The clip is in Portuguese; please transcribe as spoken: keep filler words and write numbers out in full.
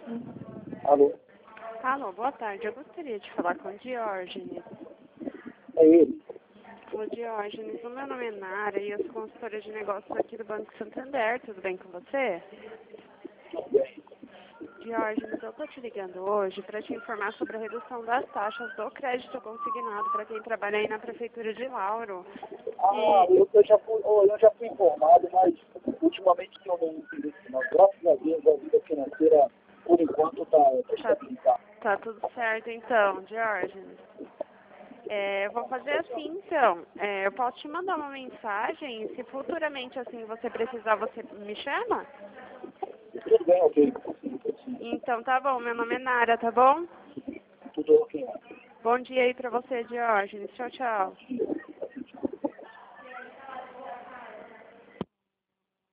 Alô? Alô, boa tarde. Eu gostaria de falar com o Diógenes. É ele? O Diógenes, o meu nome é Nara e eu sou consultora de negócios aqui do Banco Santander. Tudo bem com você? Tudo bem. Diógenes, eu estou te ligando hoje para te informar sobre a redução das taxas do crédito consignado para quem trabalha aí na Prefeitura de Lauro. Ah, E eu, eu, já fui, oh, eu já fui informado, mas ultimamente que eu não fiz isso, não. Graças a Deus, a vida financeira, por enquanto, está tá tá, estabilizada. tá tudo certo então, Diógenes. É, eu vou fazer assim então. É, eu posso te mandar uma mensagem. Se futuramente assim você precisar, você me chama? Tudo bem, ok. Então tá bom, meu nome é Nara, tá bom? Tudo ok. Bom dia aí pra você, Diógenes. Tchau, tchau.